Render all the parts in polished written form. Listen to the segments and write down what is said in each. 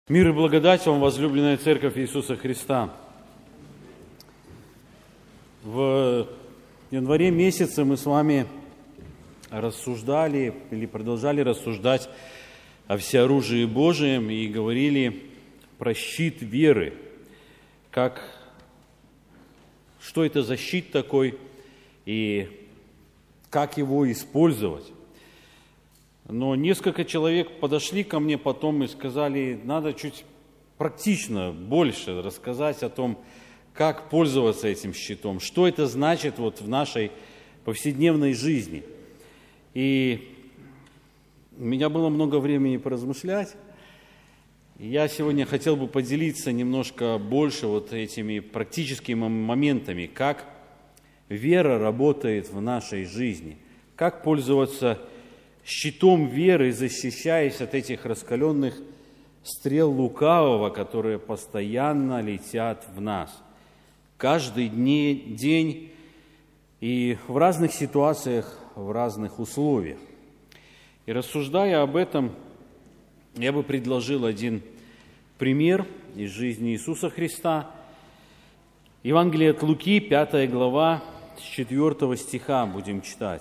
Мир и благодать вам, возлюбленная Церковь Иисуса Христа. В январе месяце мы с вами рассуждали или продолжали рассуждать о всеоружии Божием и говорили про щит веры, что это за щит такой и как его использовать. Но несколько человек подошли ко мне потом и сказали, надо чуть практично больше рассказать о том, как пользоваться этим щитом, что это значит в нашей повседневной жизни. И у меня было много времени поразмышлять. Я сегодня хотел бы поделиться немножко больше этими практическими моментами, как вера работает в нашей жизни, как пользоваться щитом веры, защищаясь от этих раскаленных стрел лукавого, которые постоянно летят в нас. Каждый день и в разных ситуациях, в разных условиях. И рассуждая об этом, я бы предложил один пример из жизни Иисуса Христа. Евангелие от Луки, 5 глава, с 4 стиха будем читать.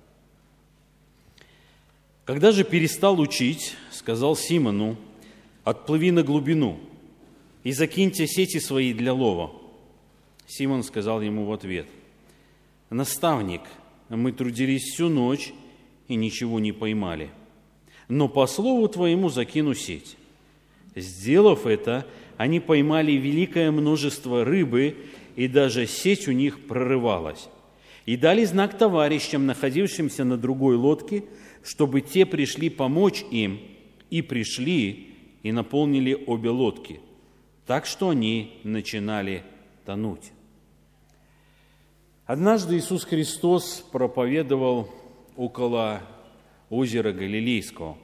«Когда же перестал учить, сказал Симону, отплыви на глубину и закиньте сети свои для лова. Симон сказал ему в ответ, наставник, мы трудились всю ночь и ничего не поймали, но по слову твоему закину сеть. Сделав это, они поймали великое множество рыбы, и даже сеть у них прорывалась. И дали знак товарищам, находившимся на другой лодке, чтобы те пришли помочь им, и пришли, и наполнили обе лодки, так что они начинали тонуть». Однажды Иисус Христос проповедовал около озера Галилейского.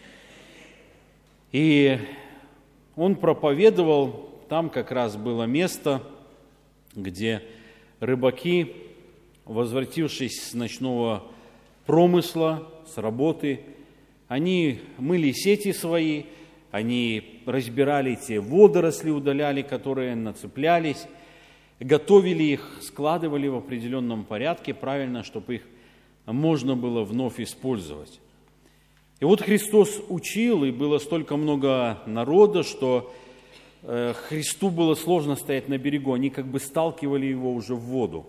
И Он проповедовал, там как раз было место, где рыбаки, возвратившись с ночного промысла, с работы, они мыли сети свои, они разбирали те водоросли, удаляли, которые нацеплялись, готовили их, складывали в определенном порядке, правильно, чтобы их можно было вновь использовать. И Христос учил, и было столько много народа, что Христу было сложно стоять на берегу, они как бы сталкивали его уже в воду.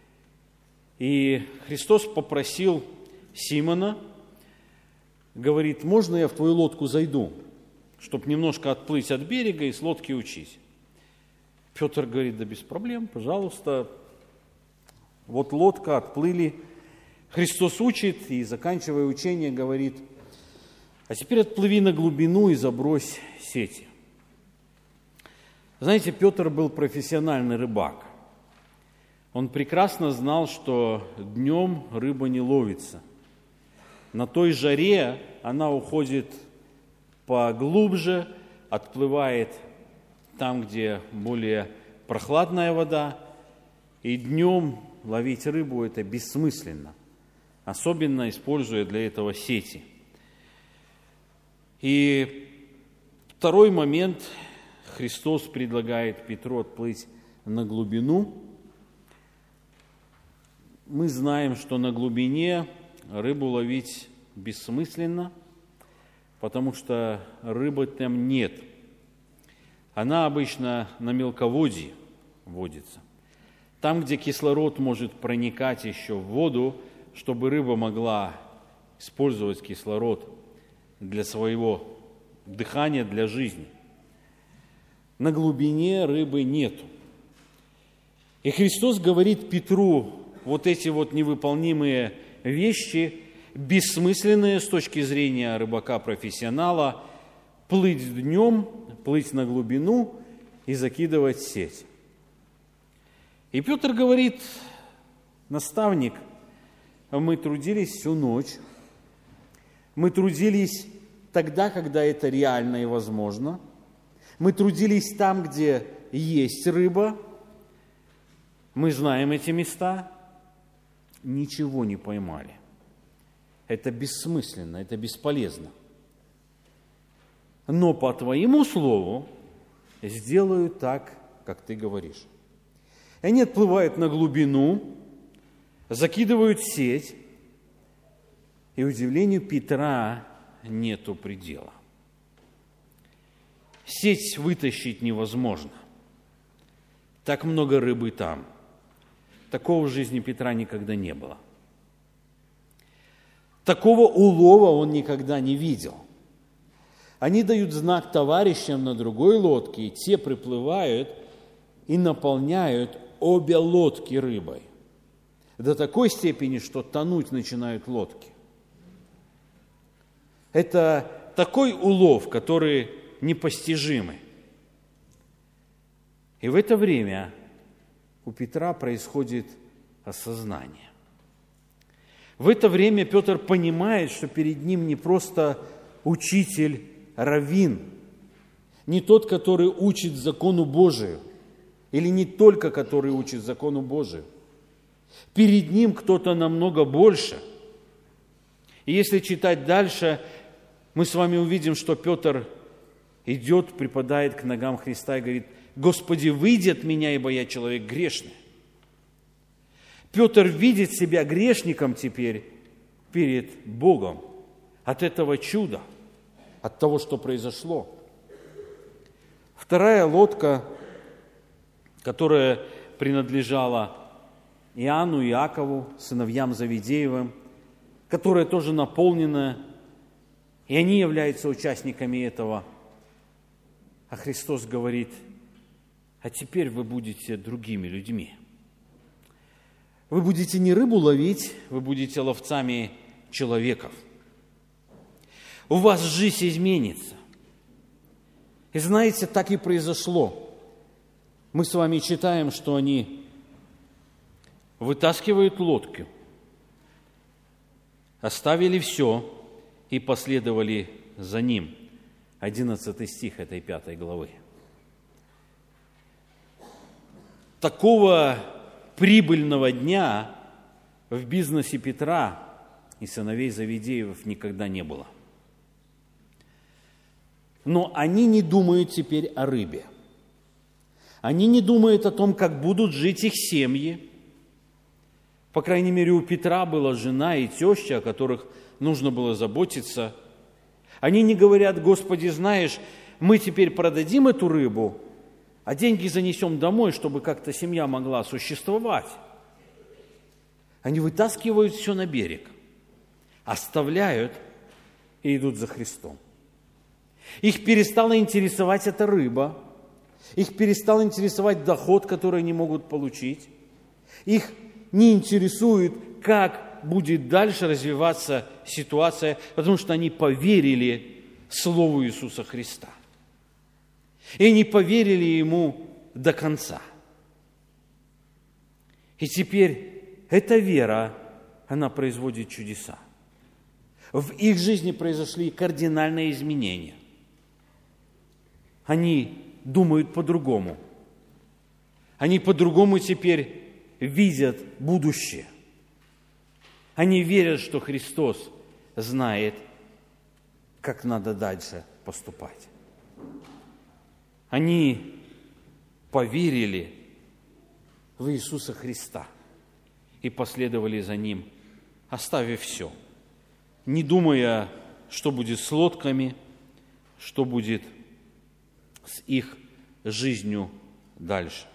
И Христос попросил Симона, говорит, можно я в твою лодку зайду, чтобы немножко отплыть от берега и с лодки учить? Петр говорит, да без проблем, пожалуйста. Лодка, отплыли. Христос учит и, заканчивая учение, говорит, а теперь отплыви на глубину и забрось сети. Знаете, Петр был профессиональный рыбак. Он прекрасно знал, что днем рыба не ловится. На той жаре она уходит поглубже, отплывает там, где более прохладная вода, и днем ловить рыбу – это бессмысленно, особенно используя для этого сети. И второй момент, Христос предлагает Петру отплыть на глубину. Мы знаем, что на глубине рыбу ловить бессмысленно, потому что рыбы там нет. Она обычно на мелководье водится. Там, где кислород может проникать еще в воду, чтобы рыба могла использовать кислород для своего дыхания, для жизни. На глубине рыбы нету. И Христос говорит Петру, эти невыполнимые вещи, бессмысленные с точки зрения рыбака-профессионала, плыть днем, плыть на глубину и закидывать сеть. И Петр говорит, наставник, мы трудились всю ночь, мы трудились тогда, когда это реально и возможно, мы трудились там, где есть рыба, мы знаем эти места, ничего не поймали. Это бессмысленно, это бесполезно. но по твоему слову сделаю так, как ты говоришь. И они отплывают на глубину, закидывают сеть, и удивлению Петра нету предела. Сеть вытащить невозможно. Так много рыбы там. Такого в жизни Петра никогда не было. Такого улова он никогда не видел. Они дают знак товарищам на другой лодке, и те приплывают и наполняют обе лодки рыбой. До такой степени, что тонуть начинают лодки. Это такой улов, который непостижимый. И в это время у Петра происходит осознание. В это время Петр понимает, что перед ним не просто учитель, раввин, не тот, который учит закону Божию, или не только который учит закону Божию. Перед ним кто-то намного больше. И если читать дальше, мы с вами увидим, что Петр идет, припадает к ногам Христа и говорит: «Господи, выйди от меня, ибо я человек грешный». Петр видит себя грешником теперь перед Богом от этого чуда, от того, что произошло. Вторая лодка, которая принадлежала Иоанну и Иакову, сыновьям Завидеевым, которая тоже наполнена, и они являются участниками этого. А Христос говорит: а теперь вы будете другими людьми. Вы будете не рыбу ловить, вы будете ловцами человеков. У вас жизнь изменится. И знаете, так и произошло. Мы с вами читаем, что они вытаскивают лодку, оставили все и последовали за ним. 11 стих этой 5 главы. Такого прибыльного дня в бизнесе Петра и сыновей Завидеевых никогда не было. Но они не думают теперь о рыбе. Они не думают о том, как будут жить их семьи. По крайней мере, у Петра была жена и теща, о которых нужно было заботиться. Они не говорят: Господи, знаешь, мы теперь продадим эту рыбу, а деньги занесем домой, чтобы как-то семья могла существовать. Они вытаскивают все на берег, оставляют и идут за Христом. Их перестала интересовать эта рыба, их перестал интересовать доход, который они могут получить. Их не интересует, как будет дальше развиваться ситуация, потому что они поверили Слову Иисуса Христа. И они поверили Ему до конца. И теперь эта вера, она производит чудеса. В их жизни произошли кардинальные изменения. Они думают по-другому. Они по-другому теперь видят будущее. Они верят, что Христос знает, как надо дальше поступать. Они поверили в Иисуса Христа и последовали за Ним, оставив все, не думая, что будет с лодками, что будет с их жизнью дальше.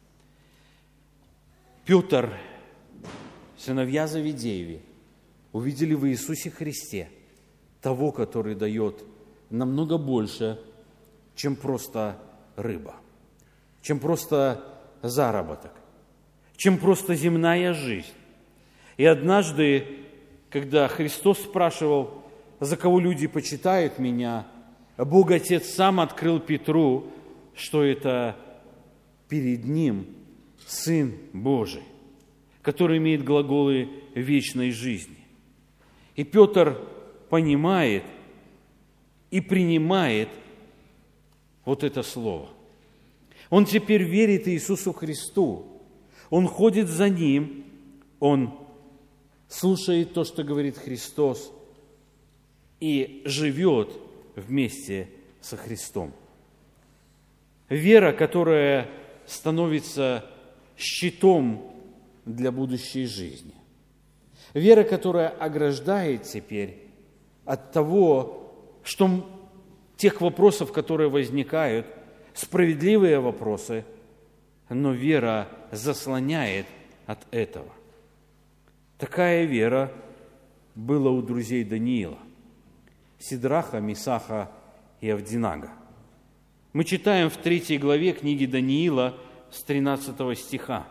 Петр, сыновья Завидееви, увидели в Иисусе Христе того, который дает намного больше, чем просто рыба, чем просто заработок, чем просто земная жизнь. И однажды, когда Христос спрашивал: за кого люди почитают меня, Бог Отец сам открыл Петру, что это перед ним Сын Божий, который имеет глаголы вечной жизни. И Петр понимает и принимает вот это слово. Он теперь верит Иисусу Христу. Он ходит за Ним, он слушает то, что говорит Христос, и живет вместе со Христом. Вера, которая становится щитом для будущей жизни. Вера, которая ограждает теперь от того, что тех вопросов, которые возникают, справедливые вопросы, но вера заслоняет от этого. Такая вера была у друзей Даниила, Сидраха, Мисаха и Авдинага. Мы читаем в 3 главе книги Даниила с 13 стиха.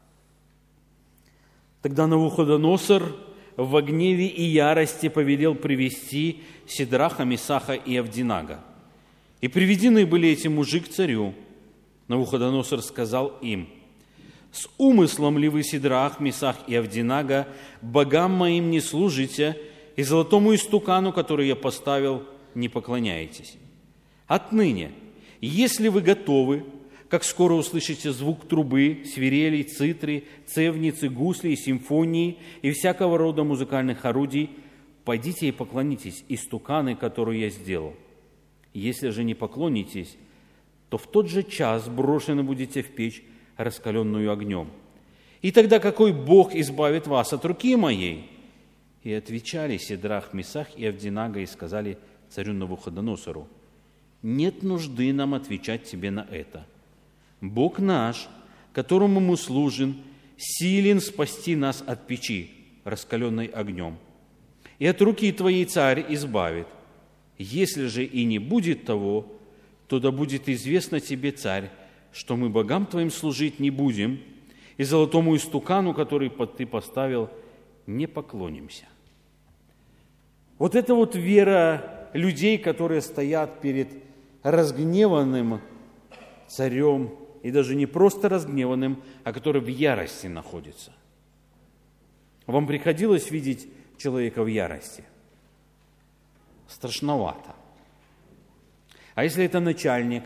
«Тогда Навуходоносор в гневе и ярости повелел привести Сидраха, Мисаха и Авдинага. И приведены были эти мужи к царю. Навуходоносор сказал им: с умыслом ли вы, Сидрах, Мисах и Авдинага, богам моим не служите, и золотому истукану, который я поставил, не поклоняетесь? Отныне, если вы готовы, как скоро услышите звук трубы, свирелей, цитры, цевницы, гусли, симфонии и всякого рода музыкальных орудий, пойдите и поклонитесь истуканы, которую я сделал. Если же не поклонитесь, то в тот же час брошены будете в печь, раскаленную огнем. И тогда какой Бог избавит вас от руки моей?» И отвечали Сидрах, Мисах и Авдинага и сказали царю Навуходоносору: «Нет нужды нам отвечать тебе на это. Бог наш, которому мы служим, силен спасти нас от печи, раскаленной огнем, и от руки твоей царь избавит. Если же и не будет того, то да будет известно тебе, царь, что мы богам твоим служить не будем, и золотому истукану, который ты поставил, не поклонимся». Вот это вот вера людей, которые стоят перед разгневанным царем, и даже не просто разгневанным, а который в ярости находится. Вам приходилось видеть человека в ярости? Страшновато. А если это начальник?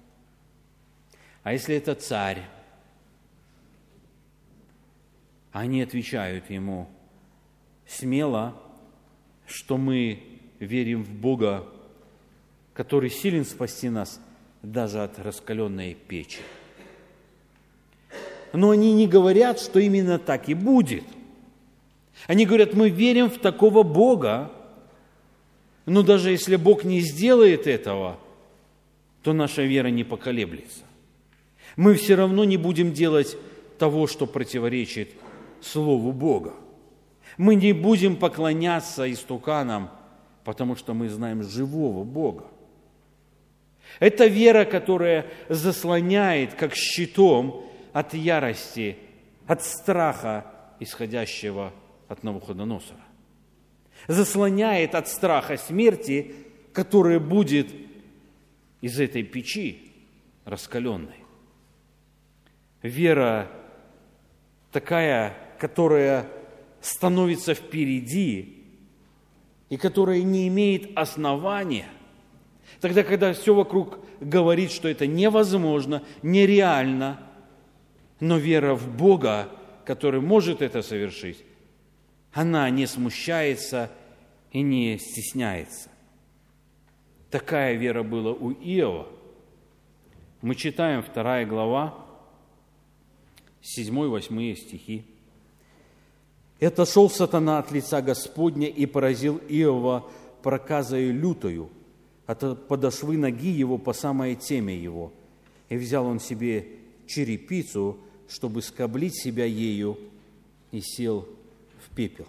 А если это царь? Они отвечают ему смело, что мы верим в Бога, который силен спасти нас даже от раскаленной печи. Но они не говорят, что именно так и будет. Они говорят: мы верим в такого Бога, но даже если Бог не сделает этого, то наша вера не поколеблется. Мы все равно не будем делать того, что противоречит Слову Бога. Мы не будем поклоняться истуканам, потому что мы знаем живого Бога. Это вера, которая заслоняет, как щитом, от ярости, от страха, исходящего от Навуходоносора. Заслоняет от страха смерти, которая будет из этой печи раскаленной. Вера такая, которая становится впереди и которая не имеет основания, тогда, когда все вокруг говорит, что это невозможно, нереально, но вера в Бога, который может это совершить, она не смущается и не стесняется. Такая вера была у Иова. Мы читаем 2 глава, 7-8 стихи. «И отошел сатана от лица Господня и поразил Иова проказою лютою, от подошвы ноги его по самое темя его. И взял он себе черепицу, чтобы скоблить себя ею, и сел в пепел».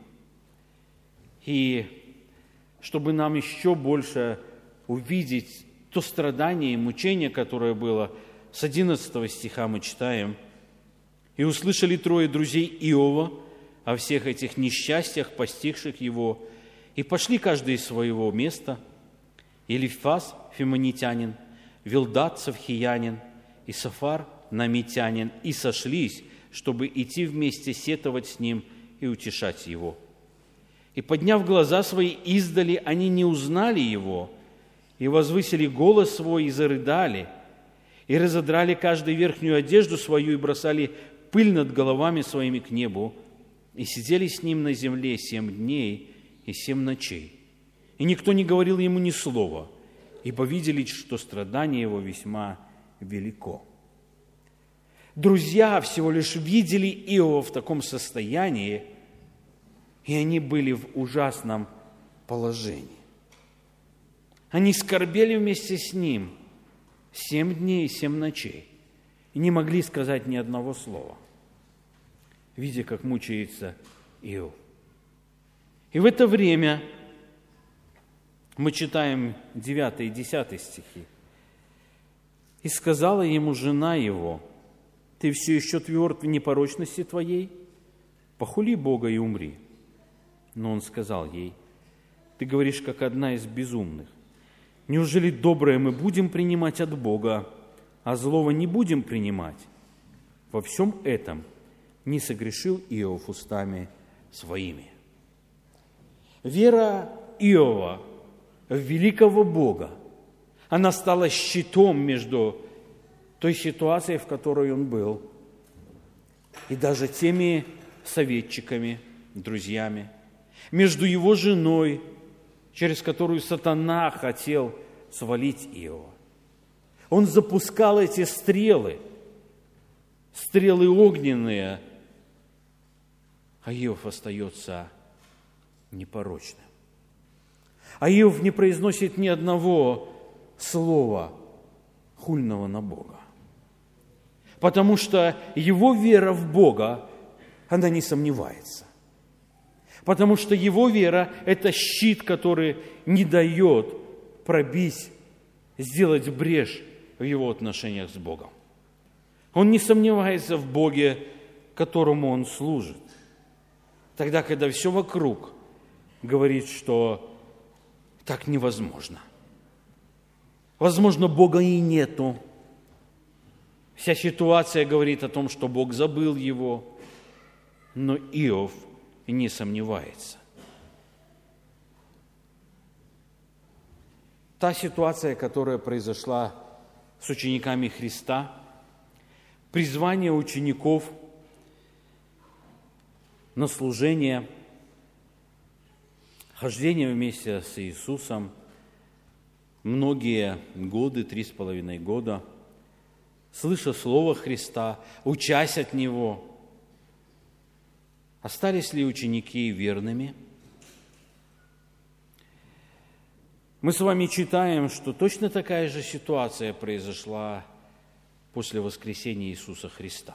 И чтобы нам еще больше увидеть то страдание и мучение, которое было, с 11 стиха мы читаем: «И услышали 3 друзей Иова о всех этих несчастьях, постигших его, и пошли каждый из своего места, Элифаз, фимонитянин, Вилдад, савхиянин, и Сафар, намитянин, и сошлись, чтобы идти вместе сетовать с ним и утешать его. И, подняв глаза свои издали, они не узнали его, и возвысили голос свой, и зарыдали, и разодрали каждый верхнюю одежду свою, и бросали пыль над головами своими к небу, и сидели с ним на земле 7 дней и 7 ночей. И никто не говорил ему ни слова, ибо видели, что страдание его весьма велико». Друзья всего лишь видели Иова в таком состоянии, и они были в ужасном положении. Они скорбели вместе с ним 7 дней и 7 ночей и не могли сказать ни одного слова, видя, как мучается Иов. И в это время мы читаем 9 и 10 стихи. «И сказала ему жена его: ты все еще тверд в непорочности твоей? Похули Бога и умри». Но он сказал ей: ты говоришь, как одна из безумных. Неужели доброе мы будем принимать от Бога, а злого не будем принимать? Во всем этом не согрешил Иов устами своими. Вера Иова в великого Бога, она стала щитом между той ситуацией, в которой он был, и даже теми советчиками, друзьями, между его женой, через которую сатана хотел свалить Иова. Он запускал эти стрелы огненные, а Иов остается непорочным. А Иов не произносит ни одного слова хульного на Бога, потому что его вера в Бога, она не сомневается. Потому что его вера – это щит, который не дает пробить, сделать брешь в его отношениях с Богом. Он не сомневается в Боге, которому он служит. Тогда, когда все вокруг говорит, что так невозможно. Возможно, Бога и нету. Вся ситуация говорит о том, что Бог забыл его, но Иов не сомневается. Та ситуация, которая произошла с учениками Христа, призвание учеников на служение, хождение вместе с Иисусом многие годы, 3,5 года, слыша Слово Христа, учась от Него. Остались ли ученики верными? Мы с вами читаем, что точно такая же ситуация произошла после воскресения Иисуса Христа.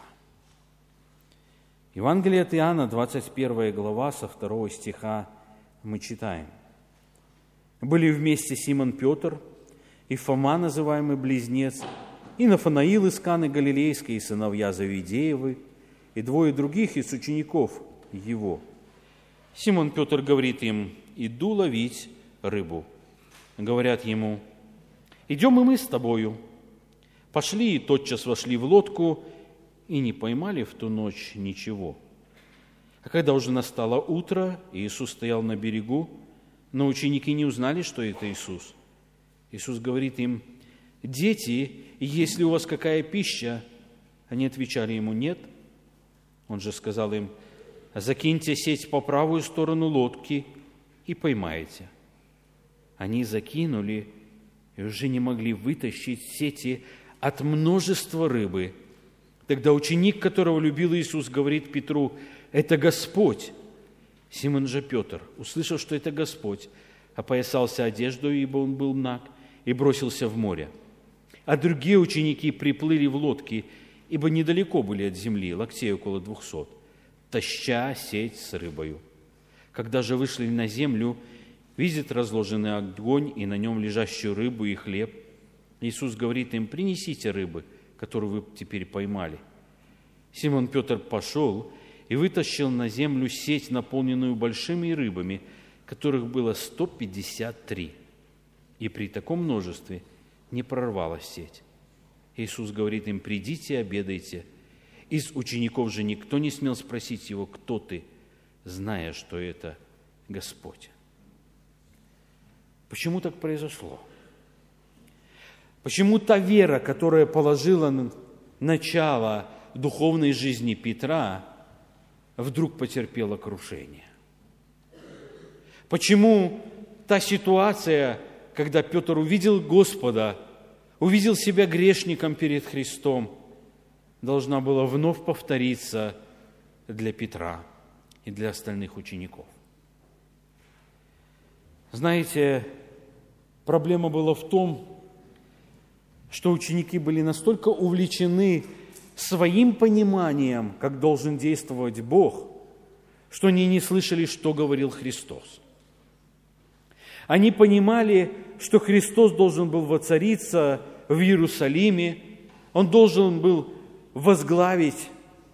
Евангелие от Иоанна, 21 глава, со 2 стиха мы читаем. «Были вместе Симон Петр и Фома, называемый Близнец, и Нафанаил из Каны Галилейской, и сыновья Завидеевы, и 2 других из учеников его. Симон Петр говорит им: иду ловить рыбу. Говорят ему: идем и мы с тобою. Пошли и тотчас вошли в лодку, и не поймали в ту ночь ничего. А когда уже настало утро, Иисус стоял на берегу, но ученики не узнали, что это Иисус. Иисус говорит им: дети, есть ли у вас какая пища? Они отвечали ему: нет. Он же сказал им: закиньте сеть по правую сторону лодки и поймаете. Они закинули и уже не могли вытащить сети от множества рыбы. Тогда ученик, которого любил Иисус, говорит Петру: это Господь. Симон же Петр, услышав, что это Господь, опоясался одеждой, ибо он был наг, и бросился в море. А другие ученики приплыли в лодки, ибо недалеко были от земли, локтей около 200, таща сеть с рыбою. Когда же вышли на землю, видят разложенный огонь и на нем лежащую рыбу и хлеб. Иисус говорит им: принесите рыбы, которую вы теперь поймали. Симон Петр пошел и вытащил на землю сеть, наполненную большими рыбами, которых было 153. И при таком множестве не прорвалась сеть. Иисус говорит им: придите, обедайте. Из учеников же никто не смел спросить его: кто ты, зная, что это Господь. Почему так произошло? Почему та вера, которая положила начало духовной жизни Петра, вдруг потерпела крушение? Почему та ситуация, когда Петр увидел Господа, увидел себя грешником перед Христом, должна была вновь повториться для Петра и для остальных учеников. Знаете, проблема была в том, что ученики были настолько увлечены своим пониманием, как должен действовать Бог, что они не слышали, что говорил Христос. Они понимали, что Христос должен был воцариться в Иерусалиме, Он должен был возглавить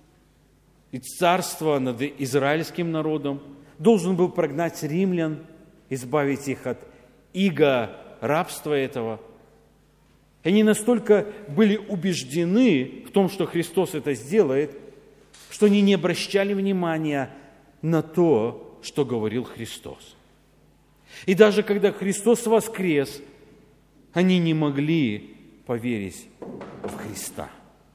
царство над израильским народом, должен был прогнать римлян, избавить их от ига рабства этого. Они настолько были убеждены в том, что Христос это сделает, что они не обращали внимания на то, что говорил Христос. И даже когда Христос воскрес, они не могли поверить в Христа.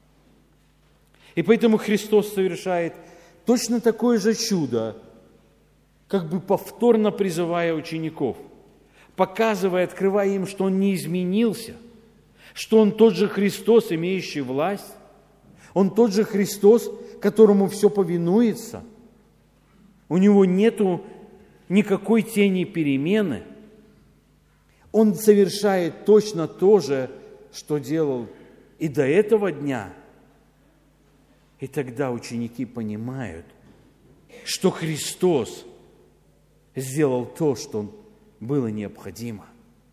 И поэтому Христос совершает точно такое же чудо, как бы повторно призывая учеников, показывая, открывая им, что Он не изменился, что Он тот же Христос, имеющий власть, Он тот же Христос, которому все повинуется. У Него нету никакой тени перемены. Он совершает точно то же, что делал и до этого дня. И тогда ученики понимают, что Христос сделал то, что было необходимо.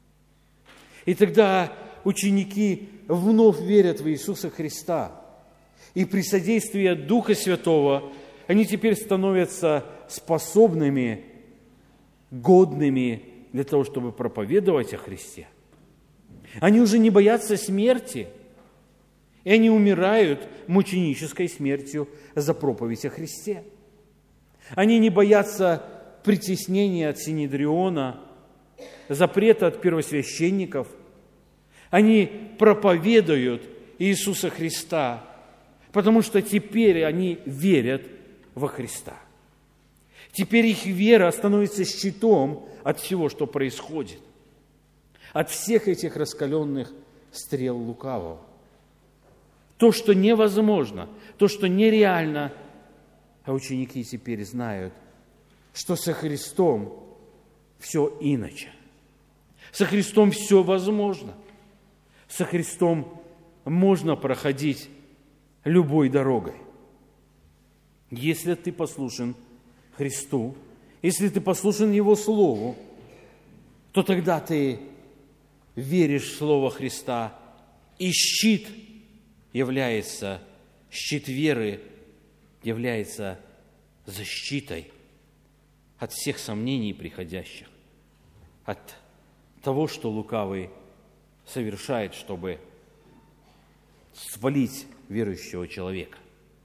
И тогда ученики вновь верят в Иисуса Христа. И при содействии Духа Святого они теперь становятся способными, годными для того, чтобы проповедовать о Христе. Они уже не боятся смерти, и они умирают мученической смертью за проповедь о Христе. Они не боятся притеснения от Синедриона, запрета от первосвященников. Они проповедуют Иисуса Христа, потому что теперь они верят во Христа. Теперь их вера становится щитом от всего, что происходит, от всех этих раскаленных стрел лукавого. То, что невозможно, то, что нереально, а ученики теперь знают, что со Христом все иначе. Со Христом все возможно. Со Христом можно проходить любой дорогой. Если ты послушен Христу, если ты послушен Его Слову, то тогда ты веришь в Слово Христа, и щит веры является защитой от всех сомнений приходящих, от того, что лукавый совершает, чтобы свалить верующего человека.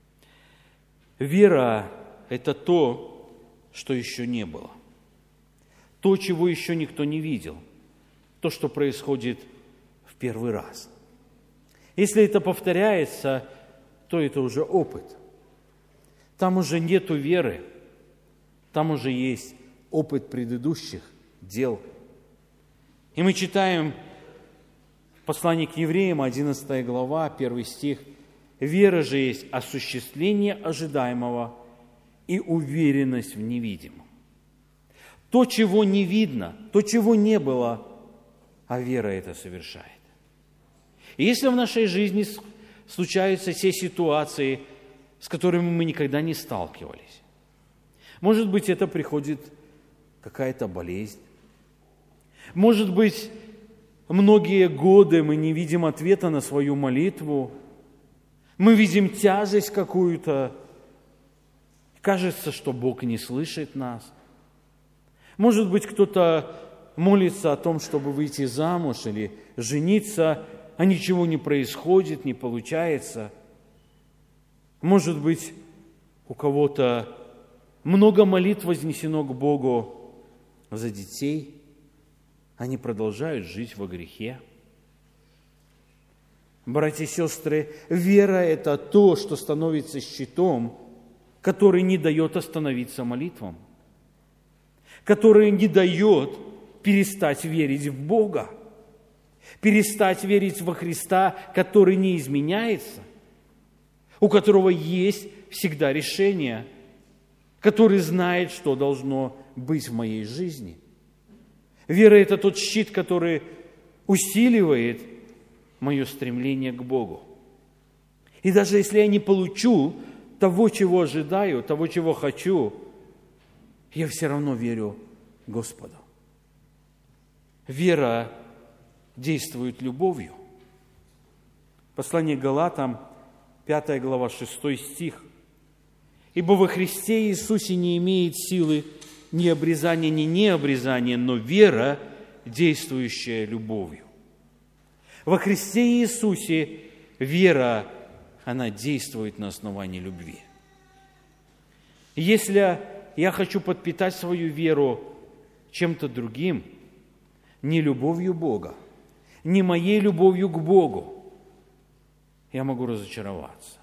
Вера – это то, что еще не было, то, чего еще никто не видел, то, что происходит в первый раз. Если это повторяется, то это уже опыт. Там уже нету веры, там уже есть опыт предыдущих дел. И мы читаем в послании к евреям, 11 глава, 1 стих: «Вера же есть осуществление ожидаемого и уверенность в невидимом». То, чего не видно, то, чего не было, а вера это совершает. И если в нашей жизни случаются те ситуации, с которыми мы никогда не сталкивались, может быть, это приходит какая-то болезнь, может быть, многие годы мы не видим ответа на свою молитву, мы видим тяжесть какую-то, кажется, что Бог не слышит нас. Может быть, кто-то молится о том, чтобы выйти замуж или жениться, а ничего не происходит, не получается. Может быть, у кого-то много молитв вознесено к Богу за детей, они продолжают жить во грехе. Братья и сестры, вера – это то, что становится щитом, который не дает остановиться молитвам, который не дает перестать верить в Бога, перестать верить во Христа, который не изменяется, у которого есть всегда решение, который знает, что должно быть в моей жизни. Вера – это тот щит, который усиливает мое стремление к Богу. И даже если я не получу того, чего ожидаю, того, чего хочу, я все равно верю Господу. Вера действует любовью. Послание к Галатам, 5 глава, 6 стих. «Ибо во Христе Иисусе не имеет силы ни обрезания, ни необрезания, но вера, действующая любовью». Во Христе Иисусе вера, она действует на основании любви. Если я хочу подпитать свою веру чем-то другим, не любовью Бога, не моей любовью к Богу, я могу разочароваться.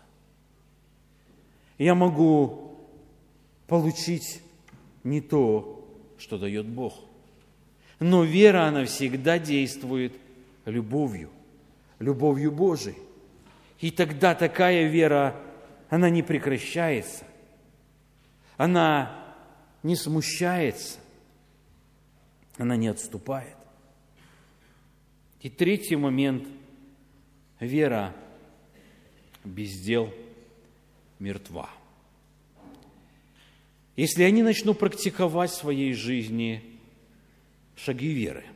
Я могу получить не то, что дает Бог. Но вера, она всегда действует любовью, любовью Божией. И тогда такая вера, она не прекращается, она не смущается, она не отступает. И третий момент – вера без дел мертва. Если я не начну практиковать в своей жизни шаги веры,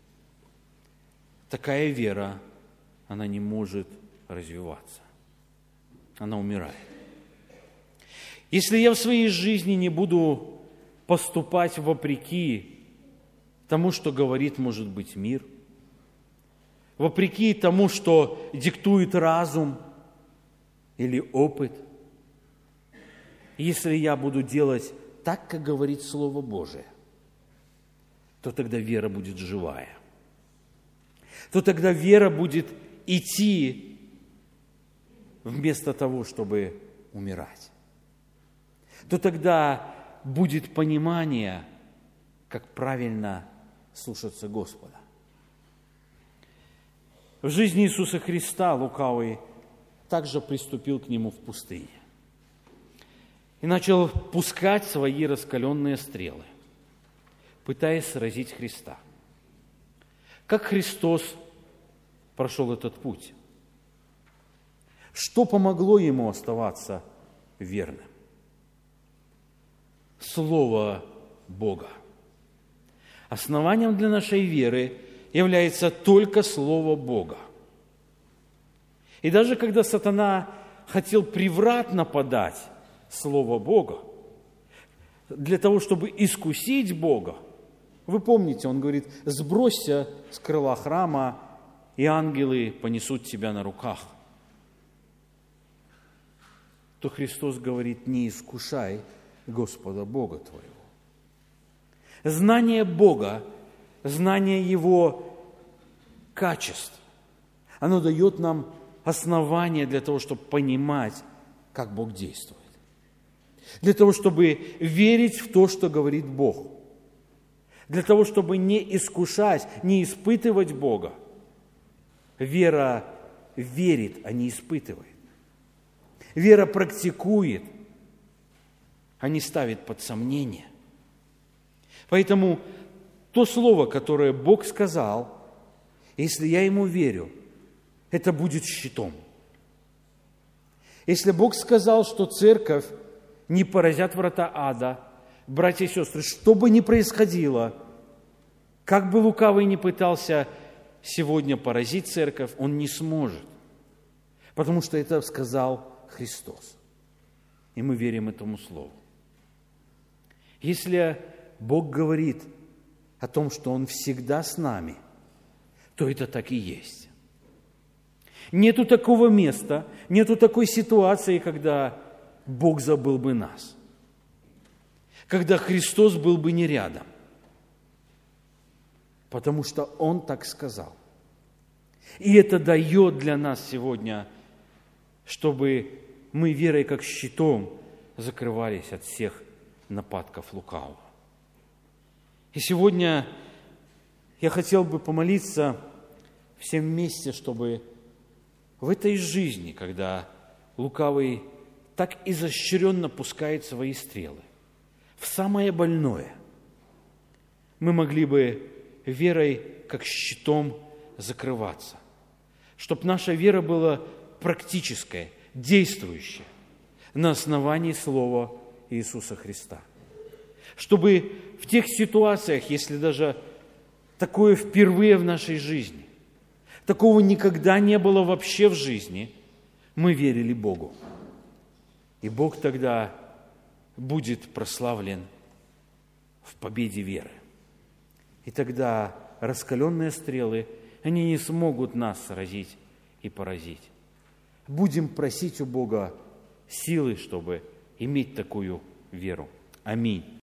такая вера, она не может развиваться. Она умирает. Если я в своей жизни не буду поступать вопреки тому, что говорит, может быть, мир, вопреки тому, что диктует разум или опыт, если я буду делать так, как говорит Слово Божие, то тогда вера будет живая. То тогда вера будет идти вместо того, чтобы умирать. То тогда будет понимание, как правильно слушаться Господа. В жизни Иисуса Христа лукавый также приступил к Нему в пустыне и начал пускать свои раскаленные стрелы, пытаясь сразить Христа. Как Христос прошел этот путь? Что помогло Ему оставаться верным? Слово Бога. Основанием для нашей веры является только Слово Бога. И даже когда сатана хотел превратно подать Слово Бога, для того, чтобы искусить Бога, вы помните, он говорит: сбросься с крыла храма, и ангелы понесут тебя на руках. То Христос говорит: не искушай Господа Бога твоего. Знание Бога, знание Его качеств, оно дает нам основания для того, чтобы понимать, как Бог действует. Для того, чтобы верить в то, что говорит Бог. Для того, чтобы не искушать, не испытывать Бога. Вера верит, а не испытывает. Вера практикует, а не ставит под сомнение. Поэтому то слово, которое Бог сказал, если я Ему верю, это будет щитом. Если Бог сказал, что церковь не поразят врата ада, братья и сестры, что бы ни происходило, как бы лукавый ни пытался сегодня поразить церковь, он не сможет, потому что это сказал Христос. И мы верим этому слову. Если Бог говорит о том, что Он всегда с нами, то это так и есть. Нету такого места, нету такой ситуации, когда Бог забыл бы нас, когда Христос был бы не рядом, потому что Он так сказал. И это дает для нас сегодня, чтобы мы верой как щитом закрывались от всех нападков лукавого. И сегодня Я хотел бы помолиться всем вместе, чтобы в этой жизни, когда лукавый так изощренно пускает свои стрелы в самое больное, мы могли бы верой, как щитом, закрываться. Чтобы наша вера была практическая, действующая, на основании Слова Иисуса Христа. Чтобы в тех ситуациях, если даже такое впервые в нашей жизни, такого никогда не было вообще в жизни, мы верили Богу. И Бог тогда будет прославлен в победе веры. И тогда раскаленные стрелы, они не смогут нас сразить и поразить. Будем просить у Бога силы, чтобы иметь такую веру. Аминь.